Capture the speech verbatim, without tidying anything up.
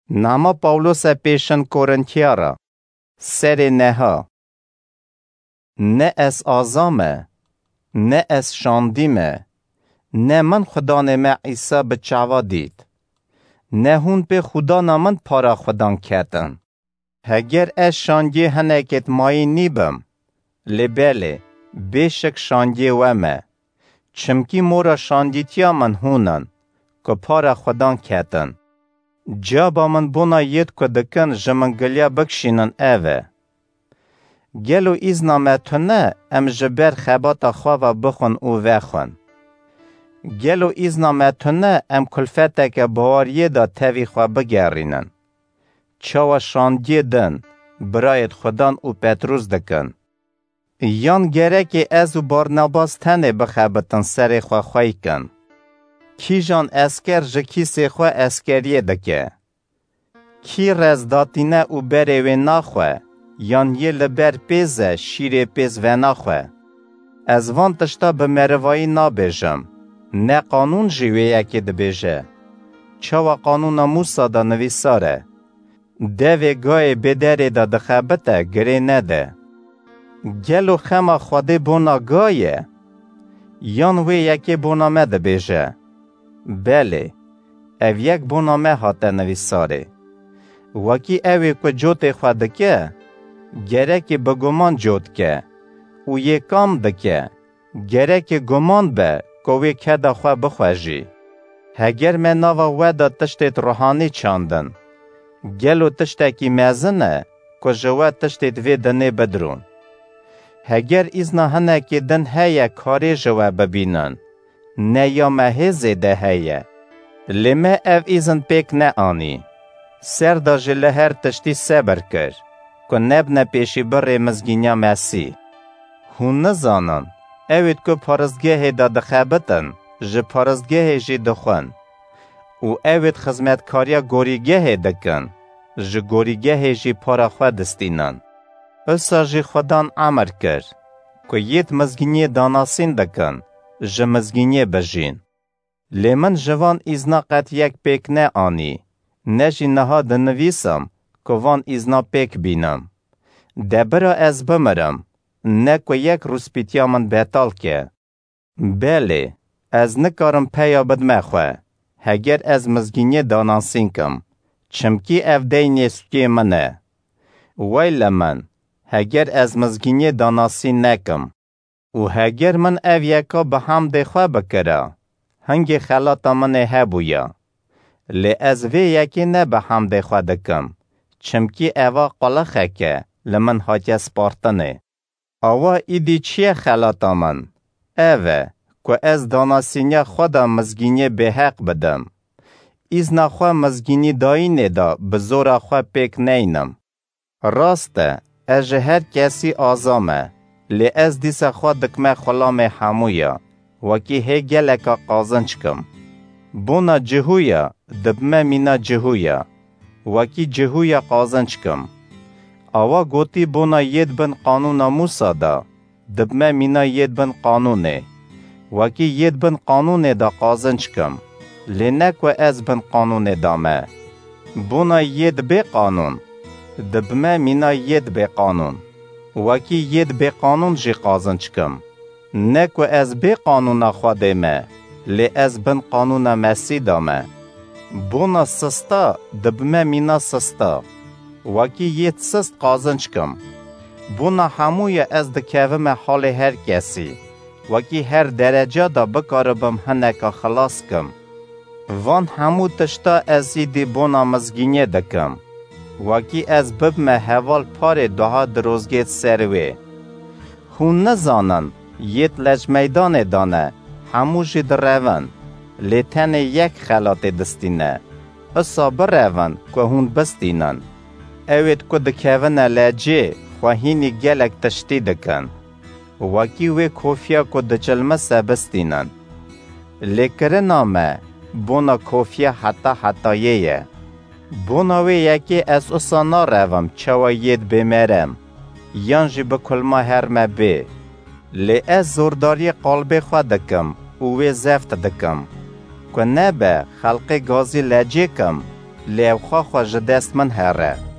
Nama Paulus پیشن کورنتیارا سر نها نه از آزامه نه از شاندیمه نه من خدا نمه عیسی بچاوا دید نه هون به خدا نمن پارا خودان کتن هگر از شاندی هنکت مایی نیبم لبله بیشک شاندی ومه چمکی مورا شاندیتیا من هونن که پارا خودان کتن جابا من بونا ید که دکن جمنگلیا بکشینن اوه. گلو ایزنا متونه ام جبر خباتا خواه بخون او وخون. گلو ایزنا متونه ام کلفته که باوریه دا تاوی خواه بگرینن. چاوا شاندیه دن برایت خودان او پتروز دکن. یان گره که از و بارناباس تنه بخبتن سر خواه خواهی کن. کی جان اسکر جکی سخوا اسکریه دکه. کی رزداتینه او بره و ناخواه، یان یه لبر پیزه شیر پیز و ناخواه. از وان تشتا به مروایی نابیجم، نه قانون جیوه یکی دبیجه. چاوا قانون موسا دا نویساره. دوی گای بدره دا دخبته گره نده. گلو خما خوده بونا گایه، یان وی یکی بونا مده بیجه. بله، او یک بونامه هاته نویساره. وکی اوی که جوت خواه دکه، گره که بگمان جوت که، او یکام دکه، گره که گمان به که وی که دا خواه بخواجی. هگر من ناوا ودا تشتیت روحانی چاندن، گلو تشتاکی مزنه که جوا تشتیت وی دنه بدرون. هگر ایزنا هنه که دن هیا کاری جوا ببینن، نه یا مهزه ده هیه. لمه او ایزن پیک نه آنی. سر دا جله هر تشتی صبر کر. که نب نپیشی بر مزگینیا مسی. هون نزانن. اوید که پارزگه دا دخبتن. جه پارزگه جی دخون. او اوید خزمتکاریا گوریگه دکن. جه گوریگه جی پارا خود دستینن. اسا جی خودان عمر کر. که یت مزگینی داناسین دکن. جمزگینی بجین. لیمن جوان ایزنا قط یک پیک نه آنی. نجی نها دنویسم که وان ایزنا پیک بینم. دبرا از بمرم. نه که یک روسپیتیا من بیتال که. بله، از نکارم پیا بدمخواه. هگر از مزگینی داناسین کم. چمکی اف دی نیسکی منه. ویل من. هگر از مزگینی داناسین نکم. و هگر من او یکا به هم دخواه بکره، هنگی خلاتا من هبویا. لی از وی یکی نه به هم دخواه دکم، چمکی اوا قلخه که لمن حاجه سپارتنه. اوا ایدی چیه خلاتا من؟ اوه، که از داناسینیا خدا مزگینی به حق بدم. ایزنا خواه مزگینی داینه دا بزورا خواه پیک نینم. راسته، از هر کسی آزامه. لی از دیسا خود دکمه خلام حمویا وکی هی گلکا قازنچ کم. بونا جهویا دبمه مینا جهویا وکی جهویا قازنچ کم. آوا گوتی بونا ید بن قانون موسا دا دبمه مینا ید بن قانونه وکی ید بن قانونه دا قازنچ کم. لی نکو از بن قانونه دامه. بونا ید بی قانون دبمه مینا ید بی قانون وکی ید به قانون جی قازنچ کم. نکو از به قانون خواده ما. لی از بن قانون مسی دامه. بونا سستا دبمه مینا سستا. وکی ید سست قازنچ کم. بونا هموی از دکوم حال هر کسی. وکی هر درجه دا بکاربم هنکا خلاص کم. وان همو تشتا ازیدی بونا مزگینه دکم. وکی از بب مه حوال پار دوها دروزگیت سروی. هون نزانن یت لج میدان دانه هموشی در روان. لیتن یک خلات دستینه. اصا بر روان که هون بستینن. اوید که دکوون لجه خواهینی گلک تشتی دکن. وکی وی کوفیا که دچلمه سبستینن. لیکره نامه بونا کوفیا حتی حتاییه. بوناوی یکی از اصانا روم چوا ید بمیرم. یانجی بکلما هرمه بی. لی از زورداری قلب خود دکم. اوی زفت دکم. که نبه خلق گازی لجه کم. لیوخوا خو جدست من هره.